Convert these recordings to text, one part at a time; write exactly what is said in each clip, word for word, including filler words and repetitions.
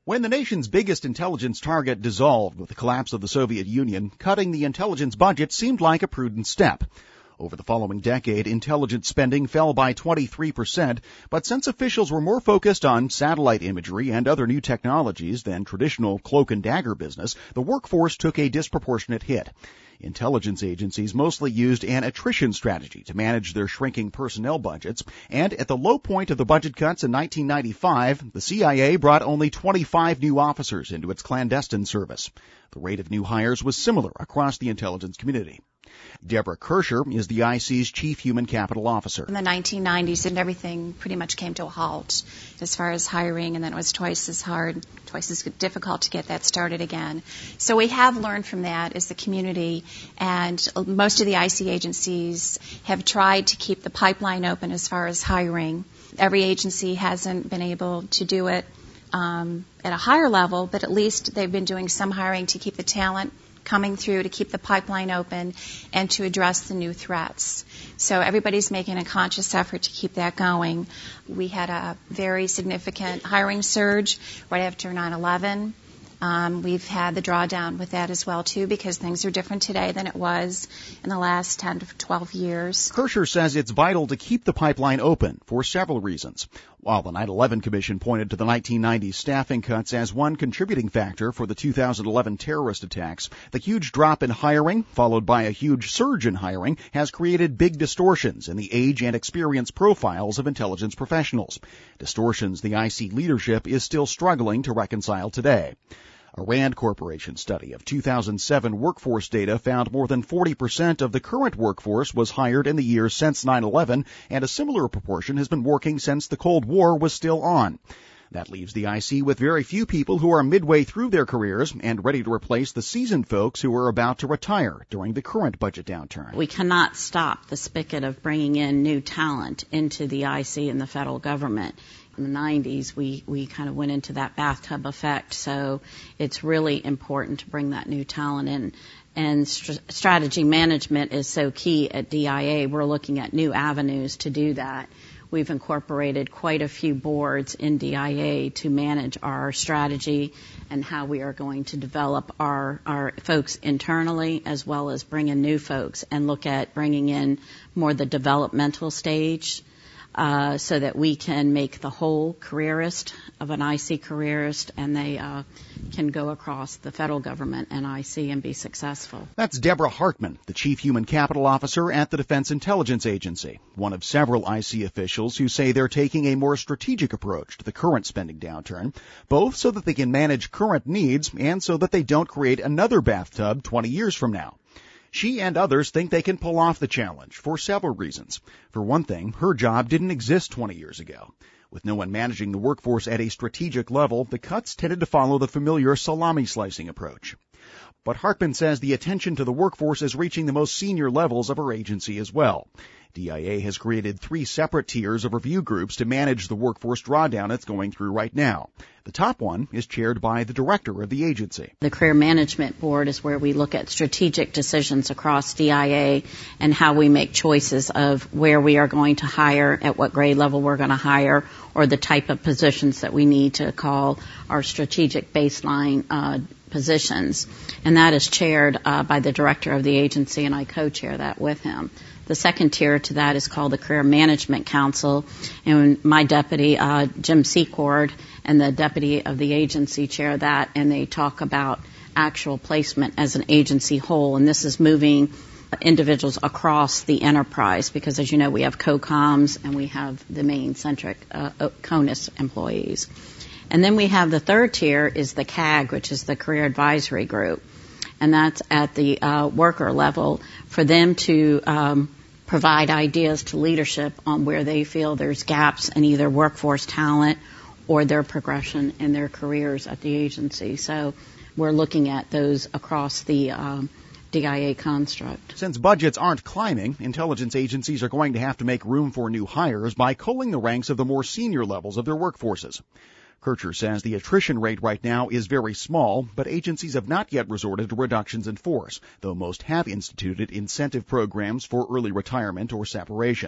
When the nation's biggest intelligence target dissolved with the collapse of the Soviet Union, cutting the intelligence budget seemed like a prudent step. Over the following decade, intelligence spending fell by twenty-three percent, but since officials were more focused on satellite imagery and other new technologies than traditional cloak and dagger business, the workforce took a disproportionate hit. Intelligence agencies mostly used an attrition strategy to manage their shrinking personnel budgets, and at the low point of the budget cuts in nineteen ninety-five, the C I A brought only twenty-five new officers into its clandestine service. The rate of new hires was similar across the intelligence community. Deborah Kirscher is the I C's Chief Human Capital Officer. In the nineteen nineties, and everything pretty much came to a halt as far as hiring, and then it was twice as hard, twice as difficult to get that started again. So we have learned from that as the community, and most of the I C agencies have tried to keep the pipeline open as far as hiring. Every agency hasn't been able to do it um, at a higher level, but at least they've been doing some hiring to keep the talent coming through, to keep the pipeline open, and to address the new threats. So everybody's making a conscious effort to keep that going. We had a very significant hiring surge right after nine eleven. Um, we've had the drawdown with that as well, too, because things are different today than it was in the last ten to twelve years. Kirscher says it's vital to keep the pipeline open for several reasons. While the nine eleven Commission pointed to the nineteen nineties staffing cuts as one contributing factor for the two thousand eleven terrorist attacks, the huge drop in hiring, followed by a huge surge in hiring, has created big distortions in the age and experience profiles of intelligence professionals. Distortions the I C leadership is still struggling to reconcile today. A RAND Corporation study of two thousand seven workforce data found more than forty percent of the current workforce was hired in the years since nine eleven, and a similar proportion has been working since the Cold War was still on. That leaves the I C with very few people who are midway through their careers and ready to replace the seasoned folks who are about to retire during the current budget downturn. We cannot stop the spigot of bringing in new talent into the I C and the federal government. In the nineties, we, we kind of went into that bathtub effect, so it's really important to bring that new talent in. And st- strategy management is so key at D I A. We're looking at new avenues to do that. We've incorporated quite a few boards in D I A to manage our strategy and how we are going to develop our, our folks internally, as well as bring in new folks and look at bringing in more the developmental stage, Uh, so that we can make the whole careerist of an I C careerist, and they uh, can go across the federal government and I C and be successful. That's Deborah Hartman, the Chief Human Capital Officer at the Defense Intelligence Agency, one of several I C officials who say they're taking a more strategic approach to the current spending downturn, both so that they can manage current needs and so that they don't create another bathtub twenty years from now. She and others think they can pull off the challenge for several reasons. For one thing, her job didn't exist twenty years ago. With no one managing the workforce at a strategic level, the cuts tended to follow the familiar salami slicing approach. But Hartman says the attention to the workforce is reaching the most senior levels of her agency as well. D I A has created three separate tiers of review groups to manage the workforce drawdown it's going through right now. The top one is chaired by the director of the agency. The Career Management Board is where we look at strategic decisions across D I A and how we make choices of where we are going to hire, at what grade level we're going to hire, or the type of positions that we need to call our strategic baseline uh, positions. And that is chaired uh, by the director of the agency, and I co-chair that with him. The second tier to that is called the Career Management Council, and my deputy, uh, Jim Secord, and the deputy of the agency chair that, and they talk about actual placement as an agency whole, and this is moving individuals across the enterprise because, as you know, we have COCOMs and we have the main centric uh, CONUS employees. And then we have the third tier is the C A G, which is the Career Advisory Group, and that's at the uh, worker level for them to um, provide ideas to leadership on where they feel there's gaps in either workforce talent or their progression in their careers at the agency. So we're looking at those across the um, D I A construct. Since budgets aren't climbing, intelligence agencies are going to have to make room for new hires by culling the ranks of the more senior levels of their workforces. Kirscher says the attrition rate right now is very small, but agencies have not yet resorted to reductions in force, though most have instituted incentive programs for early retirement or separation.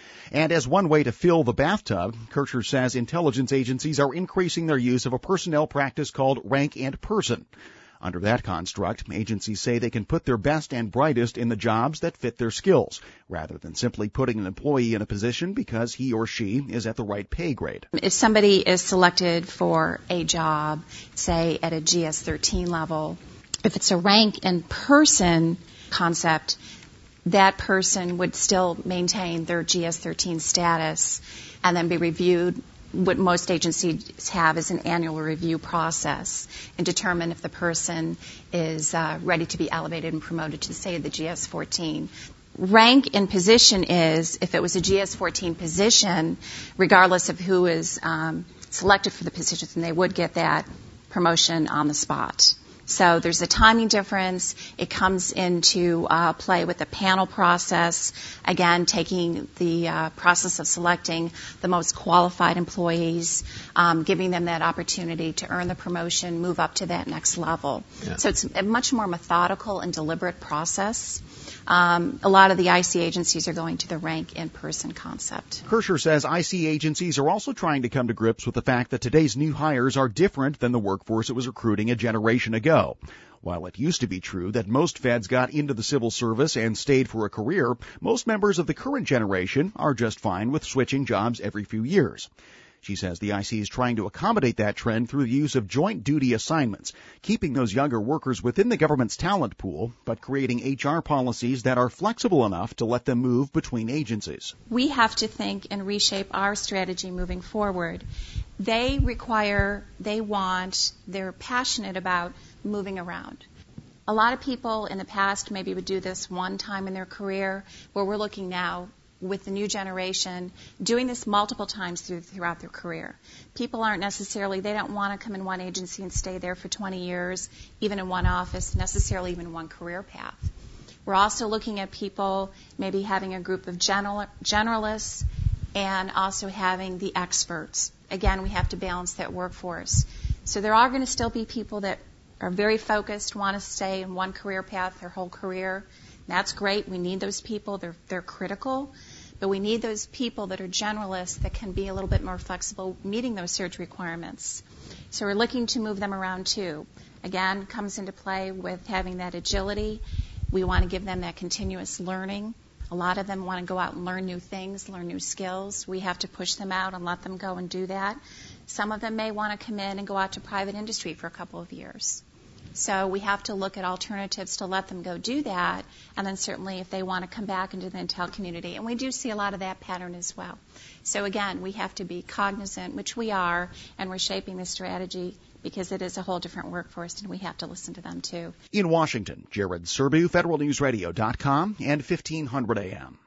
And as one way to fill the bathtub, Kircher says intelligence agencies are increasing their use of a personnel practice called rank and person. Under that construct, agencies say they can put their best and brightest in the jobs that fit their skills, rather than simply putting an employee in a position because he or she is at the right pay grade. If somebody is selected for a job, say at a G S thirteen level, if it's a rank and person concept, that person would still maintain their G S thirteen status and then be reviewed. What most agencies have is an annual review process and determine if the person is uh, ready to be elevated and promoted to, say, the G S fourteen. Rank and position is, if it was a G S fourteen position, regardless of who is um, selected for the position, they would get that promotion on the spot. So there's a timing difference. It comes into uh, play with the panel process, again, taking the uh, process of selecting the most qualified employees, um, giving them that opportunity to earn the promotion, move up to that next level. Yeah. So it's a much more methodical and deliberate process. Um, a lot of the I C agencies are going to the rank and person concept. Kircher says I C agencies are also trying to come to grips with the fact that today's new hires are different than the workforce it was recruiting a generation ago. While it used to be true that most feds got into the civil service and stayed for a career, most members of the current generation are just fine with switching jobs every few years. She says the I C is trying to accommodate that trend through the use of joint duty assignments, keeping those younger workers within the government's talent pool, but creating H R policies that are flexible enough to let them move between agencies. We have to think and reshape our strategy moving forward. They require, they want, they're passionate about moving around. A lot of people in the past maybe would do this one time in their career, where we're looking now with the new generation, doing this multiple times through, throughout their career. People aren't necessarily, they don't want to come in one agency and stay there for twenty years, even in one office, necessarily even one career path. We're also looking at people maybe having a group of general, generalists and also having the experts. Again, we have to balance that workforce. So there are going to still be people that are very focused, want to stay in one career path their whole career. That's great. We need those people. They're, they're critical. But we need those people that are generalists that can be a little bit more flexible meeting those search requirements. So we're looking to move them around too. Again, comes into play with having that agility. We want to give them that continuous learning. A lot of them want to go out and learn new things, learn new skills. We have to push them out and let them go and do that. Some of them may want to come in and go out to private industry for a couple of years. So we have to look at alternatives to let them go do that, and then certainly if they want to come back into the Intel community. And we do see a lot of that pattern as well. So again, we have to be cognizant, which we are, and we're shaping the strategy because it is a whole different workforce, and we have to listen to them too. In Washington, Jared Serbu, Federal News Radio dot com and fifteen hundred A M.